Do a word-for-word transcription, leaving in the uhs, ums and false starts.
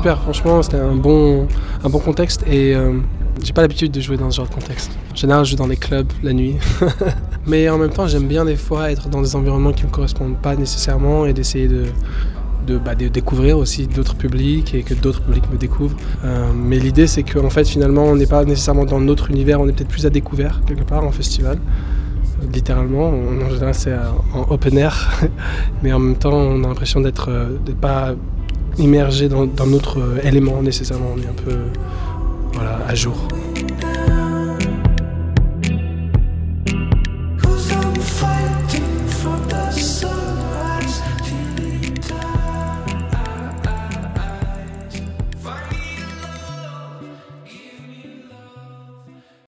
super, franchement, c'était un bon, un bon contexte et euh, j'ai pas l'habitude de jouer dans ce genre de contexte. En général, je joue dans les clubs la nuit. Mais en même temps, j'aime bien des fois être dans des environnements qui me correspondent pas nécessairement et d'essayer de, de, bah, de découvrir aussi d'autres publics et que d'autres publics me découvrent. Euh, mais l'idée, c'est qu'en fait, finalement, on n'est pas nécessairement dans notre univers, on est peut-être plus à découvert quelque part en festival. Littéralement, en général, c'est en open air, mais en même temps, on a l'impression d'être, d'être pas immergé dans, dans notre élément nécessairement. On est un peu, voilà, à jour.